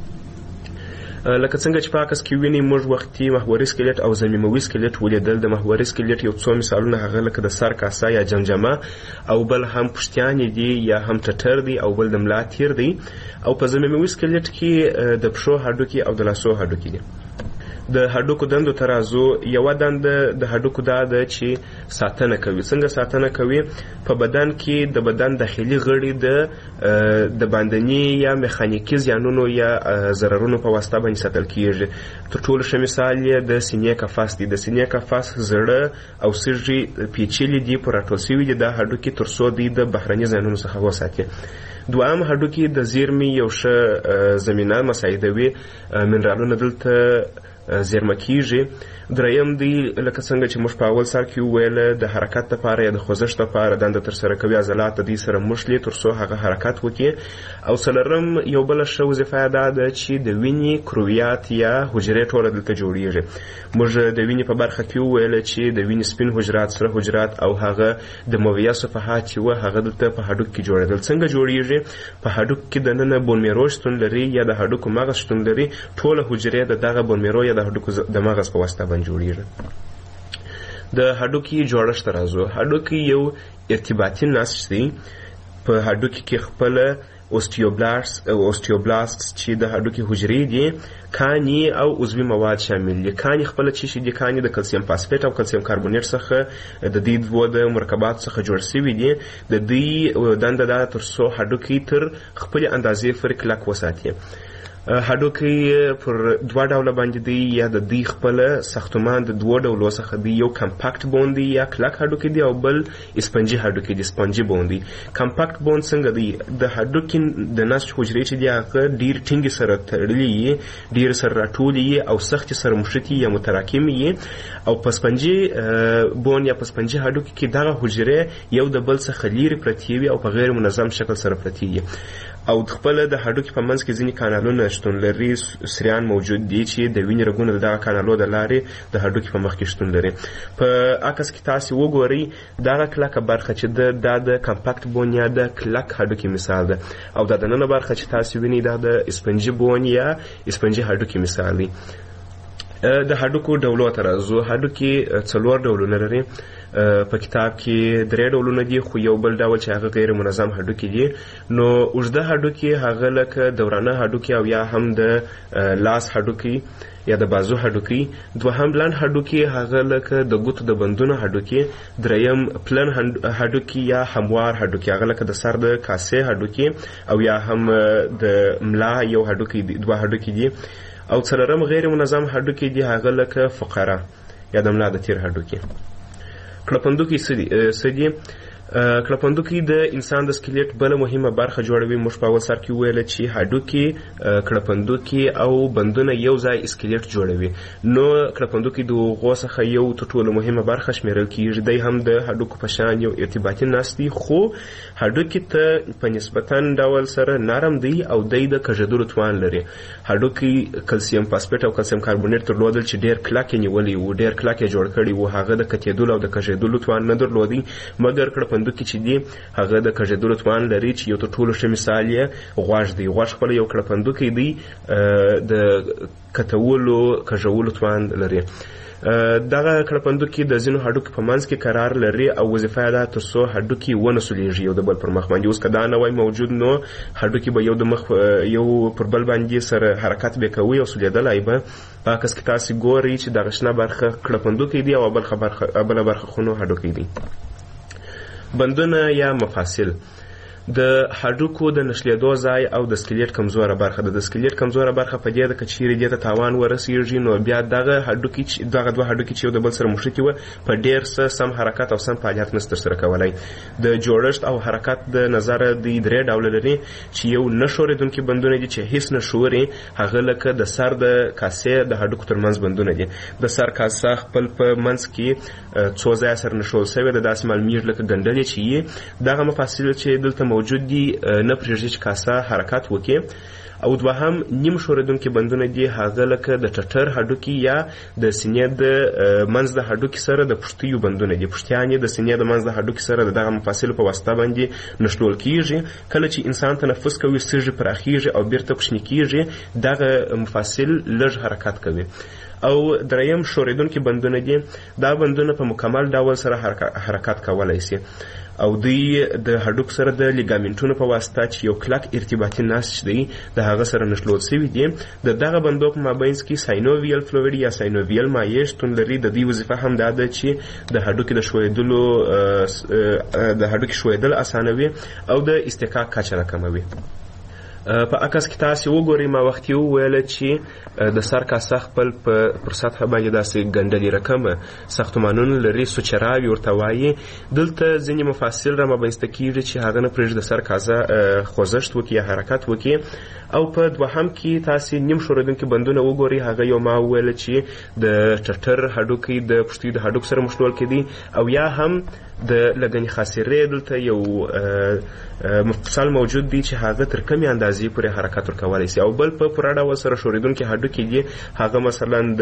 لکه څنګه چې په عکس کې وینئ موږ وختي محوري سکلیټ او ضمیموي سکلیټ ولیدل. د محوري سکلیټ یو څو مثالونه هغه لکه د سر کاسه یا جمجمه او بل هم پښتیانې دي یا هم ټټر دی او بل د ملا تیر دی. او په ضمیموي سکلیټ کې د پښو هډوکي او د لاسو هډوکي دي. د هډوکو دندو ته راځو. یوه دنده د هډوکو دا ده چې ساتنه کوي. څنګه ساتنه کوي؟ په بدن کې د بدن داخلي غړي د د باندني یا میخانیکي زیانونو یا ضررونو په واسطه باندې ساتل کیږي. تر ټولو ښه مثال یې د سینې قفس دی. د سینې قفس زړه او سږي پیچلي دي، په راټول سوي دي دا هډوکي تر څو دوی د بهرني زیانونو څخه وساتي. دوام هډوکي د زیرمې یو ښه زمینه مساعدوي، منرالونه دلته زیرمه کیږي. دریم دی لکه څنګه چې موږ په اول سر کې وویل د حرکت لپاره یا د خوځښت لپاره دنده ترسره کوي، عضلات د دې سره مښلي تر څو هغه حرکت وکړي. او څلورم یو بله ښه وظیفه یې دا ده چې د وینې کرویات یا حجرې ټوله دلته جوړیږي. موږ د وینې په برخه کې وویل چې د وینې سپین حجرات، سره حجرات او هغه د مویه صفحات چې وه هغه دلته په هډوک کې جوړېدل. څنګه جوړیږي؟ په هډوک کې دننه بون میرو شتون لري یا د هډوکو مغز شتون لري. ټوله حجرې د دغه بون میرو یا د هډوکو د مغز په واسطه باندې جوړیږي. د هډوکي جوړښت راځو. هډوکي یو ارتباطي نسج دی په هډوکي کې خپل اوستیوبلاست اوستیوبلاست چې د هډوکي حجرې دي کاني او عضوي مواد شامل دي. کاني خپل چې شي دي کاني د کلسیم فاسفیټ او کلسیم کاربونیټ څخه د دې دوه د مرکبات څخه جوړ شوي دي. د دې دنده دا تر څو هډوکي تر خپل اندازې فرق کلک وساتي. هډوکي پر دوه ډوله باندې دی، یا د دې خپل ساختمان د دوه ډولو څخه دی. یو کمپاکټ بون دی یا کلک هډوکي دی او بل اسپنجي هډوکي دی، سپنجي بون دی. کمپاکټ بون څنګه دی؟ د هډوکي د نسج حجرې چې دی هغه ډیر ټینګ سره تړلي، ډیر سره راټولي او سخت سره مشتي یا متراکمي. او په سپنجي بون یا په سپنجي هډوکي کې دغه حجرې یو د بل څخه لري پرتې وي او په غیر منظم شکل سره پرتې وي. او خپل د هډوکي په منځ کې ځینې کانالونه شتون لري، سریان موجود دي چې د وینې رګونه د دغه کانالو د لارې د هډوکي په مخ کې شتون لري. په عکس کې تاسو وګورئ دغه کلکه برخه چې د د کمپاکټ بون یا د کلک هډوکي مثال ده، او د دننه برخه چې تاسو وینئ دا د اسپنجي بون یا اسپنجي هډوکي مثال دی. د هډوکو ډولو ته راځو. هډوکي څلور ډولونه لري. په کتاب کې درې ډولونه دي، خو یو بل ډول چې هغه غیر منظم هډوکي دي. نو اوږده هډوکي هغه لکه دورانه هډوکي او یا هم د لاس هډوکي یا د بازو هډوکي. دوهم لنډ هډوکي هغه لکه د ګوتو د بندونو هډوکي. دریم پلن هډوکي یا هموار هډوکي هغه لکه د سر د کاسې هډوکي او یا هم د ملا یو هډوکي دي، دوه هډوکي دي. او څلورم غیر منظم هډوکي دي هغه لکه فقره یا د ملا د تیر هډوکي. کړپندوکي څه دي؟ کړپندوکي د انسان د سکلیټ بل مهمه برخه جوړوي. موږ په اول سر کې ویل چې هډوکي، کړپندوکي او بندونه یو ځای سکلیټ جوړوي. نو کړپندوکي د هغو څخه یو تر ټولو مهمه برخه شمیرل کیږي. دی هم د هډوکو په شان یو ارتباطي نسج دی، خو هډوکي ته په نسبتا ډول سره نرم دی او دی د کږېدلو توان لري. هډوکي کلسیم فاسفیټ او کلسیم کاربونیټ درلودل چې ډیر کلک یې نیولي وو، ډیر کلک یې جوړ کړي وو. هغه د کتېدلو او د کږېدلو توان نه درلودی، مګر کړپندوکي چې دی هغه د کږېدلو توان لري، چې یو تر ټولو ښه مثال یې غوږ دی. غوږ خپله یو کړپندوکی دی، د کتولو کږولو توان لري. دغه کړپندوکي د ځینو هډوکي په منځ کې قرار لري او وظیفه یې ده تر څو هډوکي ونه سولیږي یو د بل پر مخ باندې. اوس که دا نه وای موجود نو هډوکي به یو د مخ یو پر بل باندې سره حرکت به کوي او سولیدلی به. په عکس کې تاسې ګورئ چې دغه شنه برخه کړپندوکی دی او بله برخه خو نو هډوکی دی. بندونه یا مفاصل د هډوکو د نښلېدو ځای او د سکلیټ کمزوره برخه ده. د سکلیټ کمزوره برخه په دې ده که چیرې دې ته تاوان ورسېږي نو بیا دغه هډوکي دغه دوه هډوکي چې یو د بل سره مښتي وه په ډېر څه سم حرکت او سم فعالیت نشي ترسره کولی. د جوړښت او حرکت د نظره دوی درې ډوله لري چې یو نه ښورېدونکي بندونه دي چې هیڅ نه ښوري. هغه لکه د سر د کاسې د هډوکو ترمنځ بندونه دي. د سر کاسه خپل په منځ کې څو ځایه سره نښول شوې ده، داسې معلومیږي لکه ګنډلې چې یي. دغه مفاصل چې دلته موجود دي نه پرېږدي چې کاسه حرکت وکړي. او دوهم نیم ښورېدونکي بندونه دي، هغه لکه د ټټر هډوکي یا د سینې د منځ د هډوکي سره د پښتیو بندونه دي. پښتیان یې د سینې د منځ د هډوکي سره د دغه مفاصلو په واسطه باندې نښلول کیږي. کله چې انسان تنفس کوي سږي پراخیږي او بیرته کوچني کیږي، دغه مفاصل لږ حرکت کوي. او دریم ښورېدونکي بندونه دي. دا بندونه په مکمل ډول سره حرکت کولی شي او دوی د هډوک سره د لیګامنټونو په واسطه چې یو کلک ارتباطي نسج دی د هغه سره نښلول شوي دي. د دغه بندو په مابینځ کې ساینوویل فلویډ یا ساینوویل مایع شتون لري. د دوی وظیفه هم دا ده چې د هډوکي د ښویېدلو د هډوکي ښویېدل اسانوي او د استحقاق کچه راکموي. په عکس کې تاسې وګورئ، ما وختي وویله چې د سر کاسه خپل پر سطحه باندې داسې ګنډلې رقمه ساختمانونه لري، سوچراوي ورته وایي. دلته ځینې مفاصل را مابینځته کېږي چې هغه نه پرېږدي د سر کاسه خوځښت وکړي یا حرکت وکړي. او په دوهم کې تاسې نیم ښورېدونکي بندونه وګورئ، هغه یو ما وویله چې د ټټر هډوکي د پښتیو د هډوکو سره مښلول کېدي او یا هم د لګنې خاصرې دلته یو مفصل موجود دی چې هغه تر کمې اندازې پورې حرکت ورکولی شي. او بل په پوره ډول سره ښورېدونکي هډوکي دي، هغه مثلا د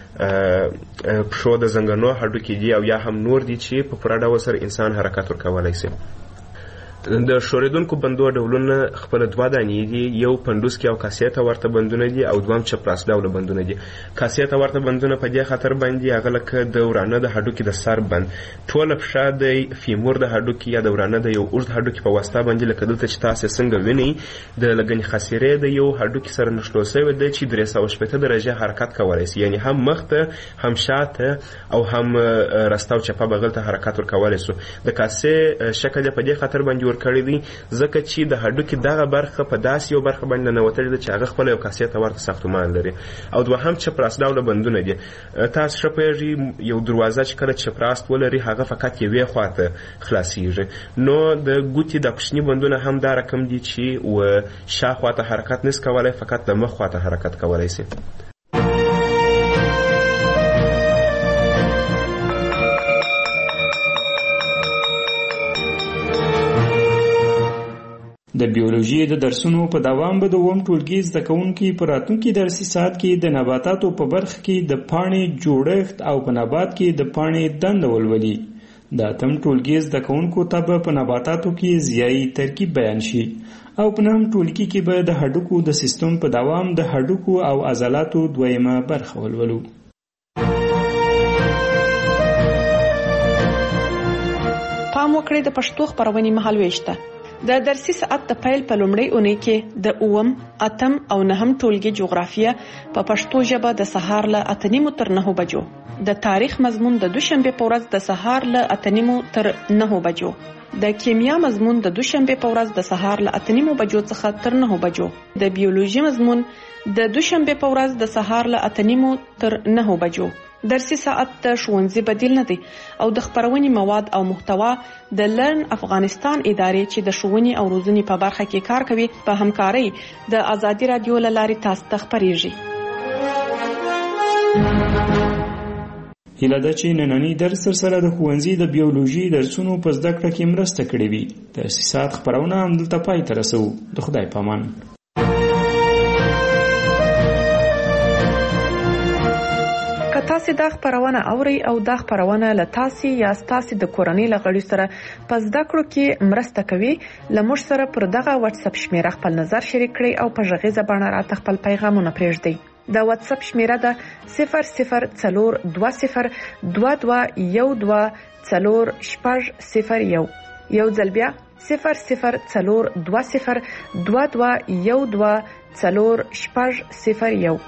پښو د زنګنو هډوکي دي او یا هم نور دي چې په پوره ډول سره انسان حرکت ورکولی شي. د شوریدونکو بندو ډولونه خپل دوه دانې دي، یو پندوس کې او کاسې ته ورته بندونه دي او دویم چپراس ډوله بندونه دي. کاسې ته ورته بندونه په دې خاطر باندې هغه لکه د ورانه د هډوکي د سر بند، ټوله پښه د فیمور د هډوکي یا د ورانه د یو اوږد هډوکي په واسطه باندې لکه دلته چې تاسې څنګه وینئ د لګنې خاصرې د یو هډوکي سره نښلو شوی دی چې درې سوه شپېته درجې حرکت کولی شي، یعنې هم مخ ته هم شاته او هم رسته او چپه بغل ته حرکت ورکولی شو. د کاسې شکل یې په دې خاطر باندې ورکړی دی ځکه چې د هډوکي دغه برخه په داسې یو برخه باندې ننوتلې ده چې هغه خپله یو کاسې ته ورته ساختمان لري. او دوهم چپراس ډوله بندونه دي. تاسو ښه پوهېږئ یو دروازه چې کله چپراست ولري هغه فقط یوې خواته خلاصیږي، نو د ګوتې د کوچني بندونه هم دا رقم دي چې و شاخوا ته حرکت نس کولی، فقط د مخ خوا ته حرکت کولی شي. د بیولوژي د درسونو په دوام به د اووم ټولګي زده کوونکي په راتلونکي درسي ساعت کې د نباتاتو په برخه کې د پاڼې جوړښت او په نبات کې د پاڼې دنده ولولي. د اتم ټولګي زده کوونکو ته به په نباتاتو کې ضیایي ترکیب بیان شي او په نهم ټولګي کې به د هډوکو د سیستم په دوام د هډوکو او عضلاتو دویمه برخه ولولو. پام وکړئ د پښتو خپرونې مهالوېش ته. د درسي ساعت د پیل په لومړۍ اونۍ کې د اووم، اتم او نهم ټولګي جغرافیه په پښتو ژبه د سهار له اته نیمو تر نهو بجو، د تاریخ مضمون د دوشنبه په ورځ د سهار له اته نیمو تر نهو بجو، د کیمیا مضمون د دوشنبه په ورځ د سهار له اته نیمو بجو څخه تر نهو بجو، د بیولوژي مضمون د دوشنبه په ورځ د سهار له اته نیمو تر نهو بجو. درسي ساعت د ښوونځي بدیل نه دی او د خپرونې مواد او محتوا د لرن افغانستان ادارې چې د ښوونې او روزنې په برخه کې کار کوي په همکارۍ د ازادي رادیو له لارې تاسو ته خپریږي. هیله ده چې نننی درس سره د ښوونځي د بیولوژي درسونو په زده کړه کې مرسته کړې وي. درسي ساعت خپرونه همدلته پای ته رسوو. د خدای په امان. که تاسو دا خبرونه اورئ او دا خبرونه له تاسو یا تاسو د کورنۍ له غړي سره په زده کړو کې مرسته کوي، لمر سره پر دغه واتس اپ شمیره خپل نظر شریک کړئ او په ژغیزه باندې راته خپل پیغامونه پرېږدئ. دا واتس اپ شمیره ده صفر صفر څلور دوه صفر دوه دوه یو دوه څلور شپږ صفر یو. یو ځل بیا صفر صفر څلور دوه صفر دوه دوه یو دوه څلور شپږ صفر یو.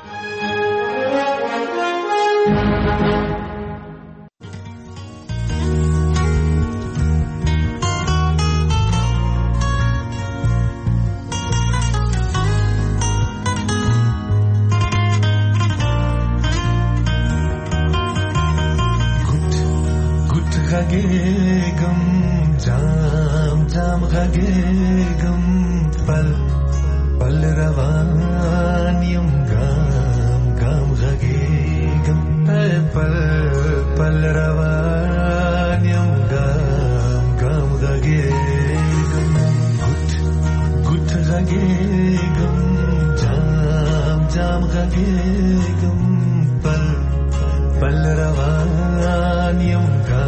غږېږم جام جام غږېږم پل پل روان یم ګام ګام غږېږم پل پل روان یم ګام ګام غږېږم ګوت ګوت غږېږم جام جام غږېږم پل پل روان یم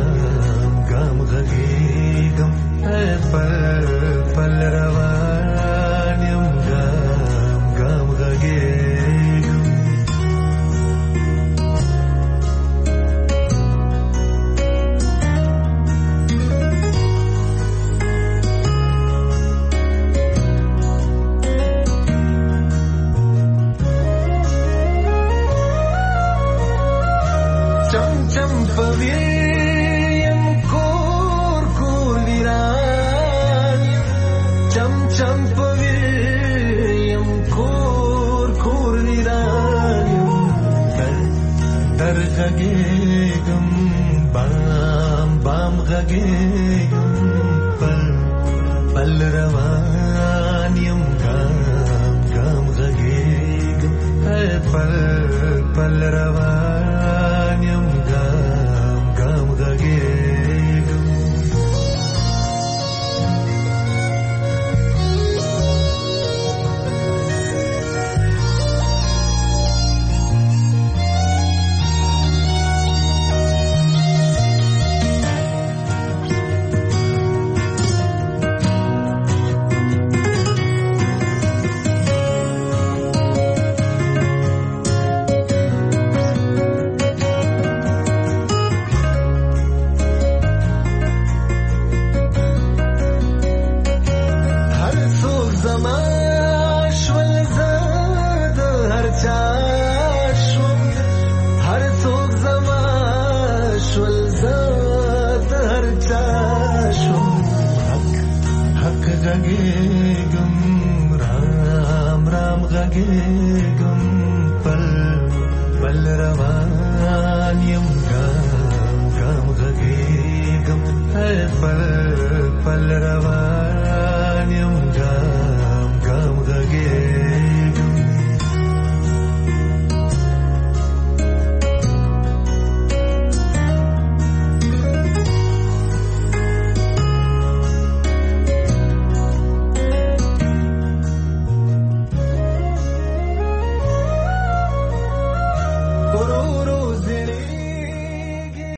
غږېږم پل پل روان یم ګام ګام غږېږم. چم چم پوي غږېږم بام بام غږېږم پل پل روان یم ګام ګام غږېږم پل پل روان یم ګام ګام غږېږم. شم حق حق غږېږم رام رام غږېږم پل پل روان یم ګام ګام غږېږم پل پل روان